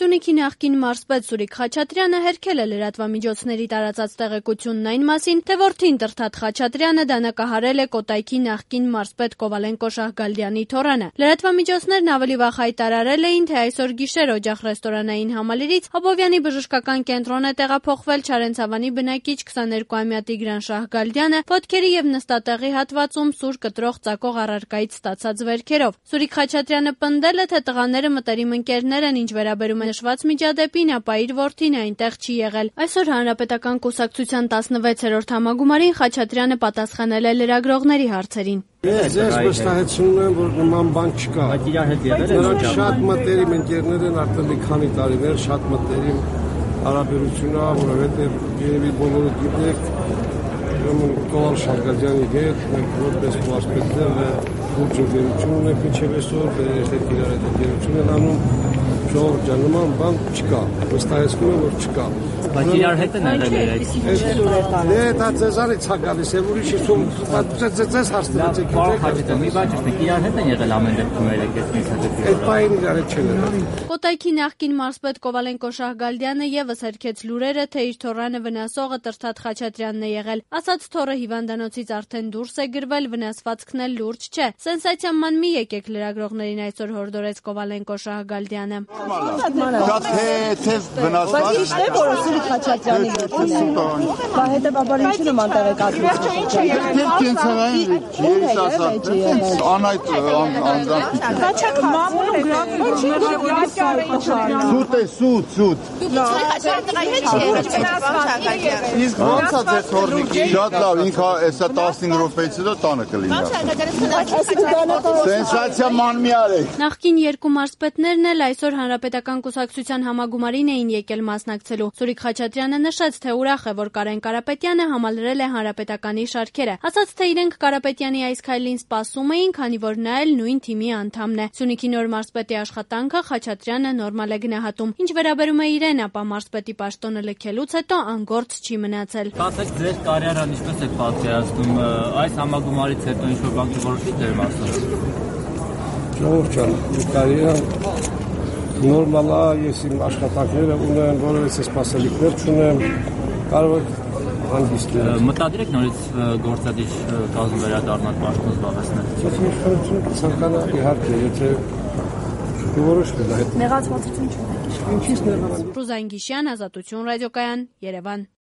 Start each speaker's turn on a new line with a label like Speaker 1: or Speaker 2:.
Speaker 1: Սյունիքի նախկին մարզպետ Սուրիկ Խաչատրյանը հերքել է լրատվամիջոցների տարածած տեղեկությունն այն մասին, թե որդին Տրթատ Խաչատրյանը դանակահարել է Կոտայքի նախկին մարզպետ Կովալենկո Շահգալդյանի թոռանը։ Լրատվամիջոցներն ավելի վաղ հայտարարել էին, թե այսօր գիշեր օջախ ռեստորանային համալիրից Աբովյանի բժշկական կենտրոն է տեղափոխվել Չարենցավանի բնակիչ 22-ամյա Տիգրան Շահգալդյանը ոտքերի եւ նստատեղի հատվածում սուր կտրող ծակող առարկայից ստացած վերքերով։ Սուրիկ Խաչատրյանը պնդել է, թե տղաները մտերիմ ընկերներ են, ինչ վերաբերում է նշված միջադեպին, ապա իր որդին այնտեղ չի եղել։ Այսօր Հանրապետական կուսակցության 16-րդ համագումարին Խաչատրյանը պատասխանել է լրագրողների հարցերին։
Speaker 2: Ես վստահեցնում եմ, որ նման բան չկա։ Նրանք շատ մտերիմ ընկերներ են, արդեն մի քանի տարիներ շատ մտերիմ հարաբերություն է, որովհետև երևի բոլորը գիտեք, Կովալ Շահգալդյանի հետ մենք որպես մարզպետներ գործունեություն ունենք մինչև այսօր, դերերտեք իրար հետ ընկերություն են անում, ժողովուրդ ջան, նման բան չկա, վստահեցնում եմ, որ չկա։
Speaker 3: Բայց իրար հետ են եղել
Speaker 2: այդ։ Դա ձեզանից է գալիս, եւ ուրիշ ձեզ հարցրած եք։
Speaker 3: Պարոն Խաչատրյան, մի բան ճիշտ է, իրար հետ են եղել ամեն դեպքում երեքես միսադեպի։
Speaker 2: Այդ բանը իրար հետ չեն եղել։
Speaker 1: Կոտայքի նախկին մարզպետ Կովալենկո Շահգալդյանը եւս հերքեց լուրերը, թե իր թոռանը վնասողը Տրթատ Խաչատրյանն է եղել։ Ասաց թոռը հիվանդանոցից արդեն դուրս է գրվել, վնասվածքն էլ լուրջ չէ։ Սենսացիաման մի եկեք լրագրողներին այսօր հորդորեց Կովալենկո Շահգալդյանը։
Speaker 4: Շատ թեթև վնասված։
Speaker 5: Ճիշտ է, որ Սուրիկ Խաչատրյանի որդին է։ Բա հետևաբար ինչու նման տեղեկատվություն։
Speaker 4: Կենցաղային ես ասած անայդ անձամբ։
Speaker 5: Խաչակ մամուլում
Speaker 4: Սուտ է, սուտ։ Իսկ ո՞նց է ձեր թորնիկի։ Շատ լավ, ինքը հեսա 15 րոպեից հետո տանը կլինի։ Սենսացիա ման մի արեք։
Speaker 1: Նախկին երկու մարզպետներն էլ այսօր Հանրապետական կուսակցության համագումարին էին եկել մասնակցելու։ Սուրիկ Խաչատրյանը նշեց, թե ուրախ է, որ Կարեն Կարապետյանը համալրել է Հանրապետականի շարքերը։ Ասաց, թե իրենք Կարապետյանի այս քայլին սպասում էին, քանի որ նա էլ նույն թիմի անդամն է։ Սյունիքի նոր մարզպետի աշխատանքը Խաչատրյանը նորմալ է գնահատում։ Ինչ վերաբերում է իրեն, ապա մարզպետի պաշտոնը լքելուց հետո անգործ չի մնացել։
Speaker 3: Ասեք, ձեր կարիերան ինչպես եք պատկերացնում, այս համագումարից հետո ինչ-որ բան կորոշվի ձեր մասով։
Speaker 2: Ժողովուրդ ջան, կարիերան նորմալ է, ես իմ աշխատանքները ունեմ, որովհետեւ սպասելիքներ չունեմ, կարող եք հանգիստ լինել։
Speaker 3: Մտադիր եք նորից գործադիր կազմ վերադառնալ պաշտոն զբաղեցնել։
Speaker 2: Ես ցանկանա իհարկե, եթե որոշվի դա հետ։
Speaker 5: Նեղացվածություն չունեք։
Speaker 2: Ինչի՞ց նեղանալ։
Speaker 1: Ռուզան Գիշյան, Ազատություն ռադիոկայան, Երևան։